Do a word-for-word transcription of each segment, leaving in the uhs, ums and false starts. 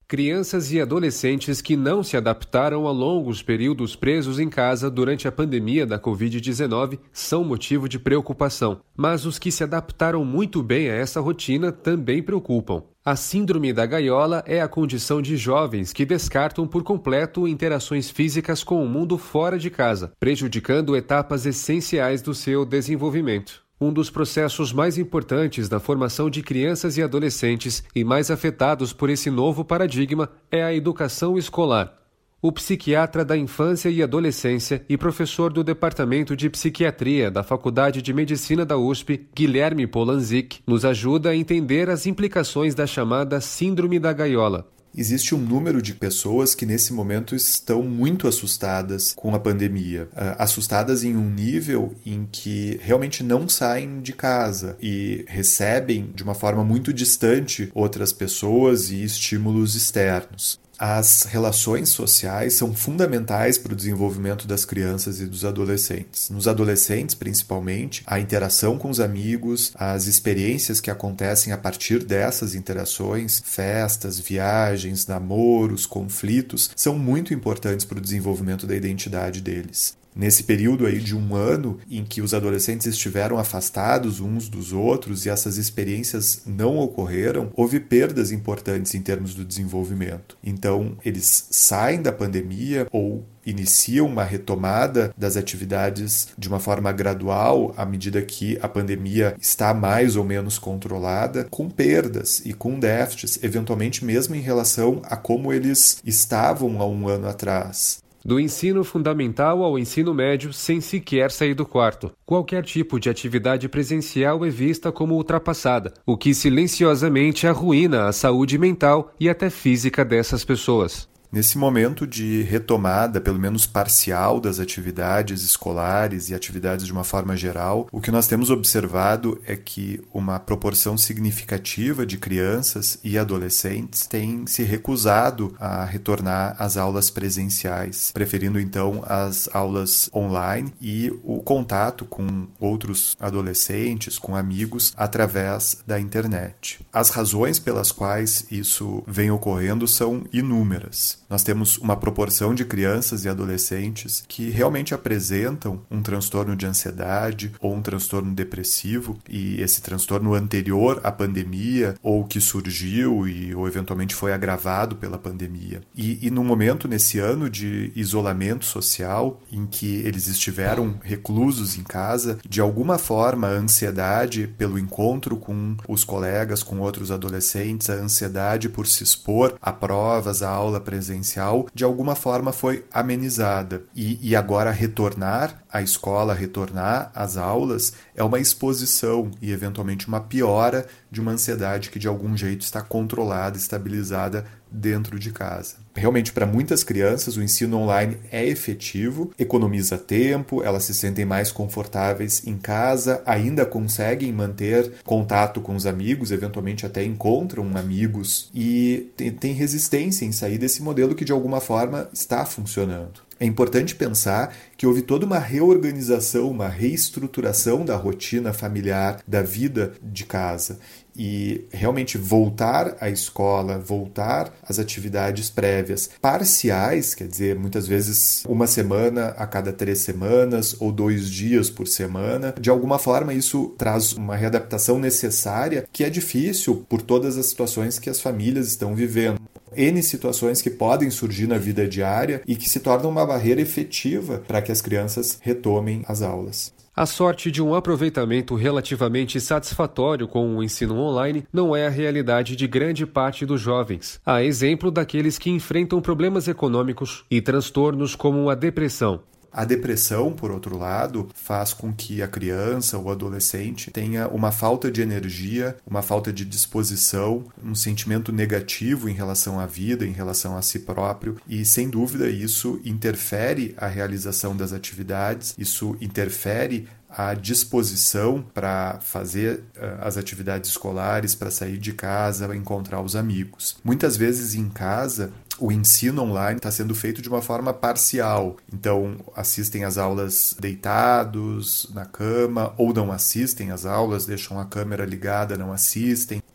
Crianças e adolescentes que não se adaptaram a longos períodos presos em casa durante a pandemia da covid dezenove são motivo de preocupação, mas os que se adaptaram muito bem a essa rotina também preocupam. A síndrome da gaiola é a condição de jovens que descartam por completo interações físicas com o mundo fora de casa, prejudicando etapas essenciais do seu desenvolvimento. Um dos processos mais importantes da formação de crianças e adolescentes e mais afetados por esse novo paradigma é a educação escolar. O psiquiatra da infância e adolescência e professor do Departamento de Psiquiatria da Faculdade de Medicina da U S P, Guilherme Polanzik, nos ajuda a entender as implicações da chamada Síndrome da Gaiola. Existe um número de pessoas que nesse momento estão muito assustadas com a pandemia. Assustadas em um nível em que realmente não saem de casa e recebem de uma forma muito distante outras pessoas e estímulos externos. As relações sociais são fundamentais para o desenvolvimento das crianças e dos adolescentes. Nos adolescentes, principalmente, a interação com os amigos, as experiências que acontecem a partir dessas interações, festas, viagens, namoros, conflitos, são muito importantes para o desenvolvimento da identidade deles. Nesse período aí de um ano em que os adolescentes estiveram afastados uns dos outros e essas experiências não ocorreram, houve perdas importantes em termos do desenvolvimento. Então, eles saem da pandemia ou iniciam uma retomada das atividades de uma forma gradual à medida que a pandemia está mais ou menos controlada, com perdas e com déficits, eventualmente mesmo em relação a como eles estavam há um ano atrás. Do ensino fundamental ao ensino médio sem sequer sair do quarto. Qualquer tipo de atividade presencial é vista como ultrapassada, o que silenciosamente arruína a saúde mental e até física dessas pessoas. Nesse momento de retomada, pelo menos parcial, das atividades escolares e atividades de uma forma geral, o que nós temos observado é que uma proporção significativa de crianças e adolescentes tem se recusado a retornar às aulas presenciais, preferindo então as aulas online e o contato com outros adolescentes, com amigos, através da internet. As razões pelas quais isso vem ocorrendo são inúmeras. Nós temos uma proporção de crianças e adolescentes que realmente apresentam um transtorno de ansiedade ou um transtorno depressivo, e esse transtorno anterior à pandemia ou que surgiu e ou eventualmente foi agravado pela pandemia. E, e no momento, nesse ano de isolamento social, em que eles estiveram reclusos em casa, de alguma forma a ansiedade pelo encontro com os colegas, com outros adolescentes, a ansiedade por se expor a provas, a aula presencial, de alguma forma foi amenizada. E, e agora retornar à escola, retornar às aulas, é uma exposição e eventualmente uma piora de uma ansiedade que de algum jeito está controlada, estabilizada dentro de casa. Realmente, para muitas crianças, o ensino online é efetivo, economiza tempo, elas se sentem mais confortáveis em casa, ainda conseguem manter contato com os amigos, eventualmente até encontram amigos e tem resistência em sair desse modelo que de alguma forma está funcionando. É importante pensar que houve toda uma reorganização, uma reestruturação da rotina familiar, da vida de casa. E realmente voltar à escola, voltar às atividades prévias parciais, quer dizer, muitas vezes uma semana a cada três semanas ou dois dias por semana, de alguma forma isso traz uma readaptação necessária que é difícil por todas as situações que as famílias estão vivendo. N situações que podem surgir na vida diária e que se tornam uma barreira efetiva para que as crianças retomem as aulas. A sorte de um aproveitamento relativamente satisfatório com o ensino online não é a realidade de grande parte dos jovens, a exemplo daqueles que enfrentam problemas econômicos e transtornos como a depressão. A depressão, por outro lado, faz com que a criança ou adolescente tenha uma falta de energia, uma falta de disposição, um sentimento negativo em relação à vida, em relação a si próprio, e sem dúvida isso interfere a realização das atividades, isso interfere a disposição para fazer uh, as atividades escolares, para sair de casa, encontrar os amigos. Muitas vezes em casa, o ensino online está sendo feito de uma forma parcial. Então, assistem às aulas deitados, na cama, ou não assistem às aulas, deixam a câmera ligada, não assistem.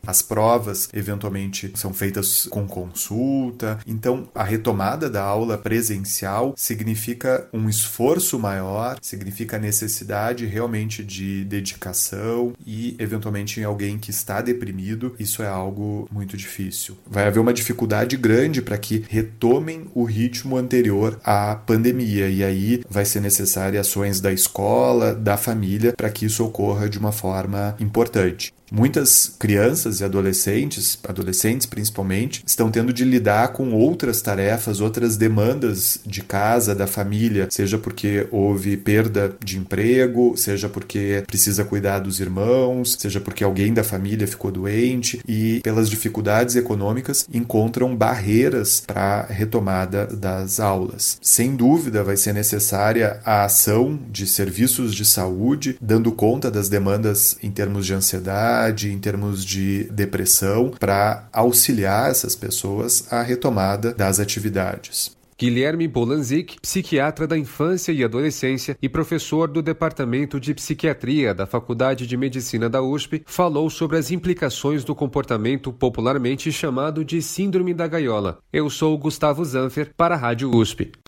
as provas eventualmente são feitas com consulta. Então, a retomada da aula presencial significa um esforço maior, significa a necessidade realmente de dedicação e, eventualmente, em alguém que está deprimido, isso é algo muito difícil. Vai haver uma dificuldade grande para que retomem o ritmo anterior à pandemia, e aí vai ser necessário ações da escola, da família, para que isso ocorra de uma forma importante. Muitas crianças e adolescentes, adolescentes principalmente, estão tendo de lidar com outras tarefas, outras demandas de casa, da família, seja porque houve perda de emprego, seja porque precisa cuidar dos irmãos, seja porque alguém da família ficou doente e, pelas dificuldades econômicas, encontram barreiras para a retomada das aulas. Sem dúvida, vai ser necessária a ação de serviços de saúde, dando conta das demandas em termos de ansiedade, em termos de depressão, para auxiliar essas pessoas à retomada das atividades. Guilherme Bolanzik, psiquiatra da infância e adolescência e professor do Departamento de Psiquiatria da Faculdade de Medicina da U S P, falou sobre as implicações do comportamento popularmente chamado de Síndrome da Gaiola. Eu sou Gustavo Zanfer, para a Rádio U S P.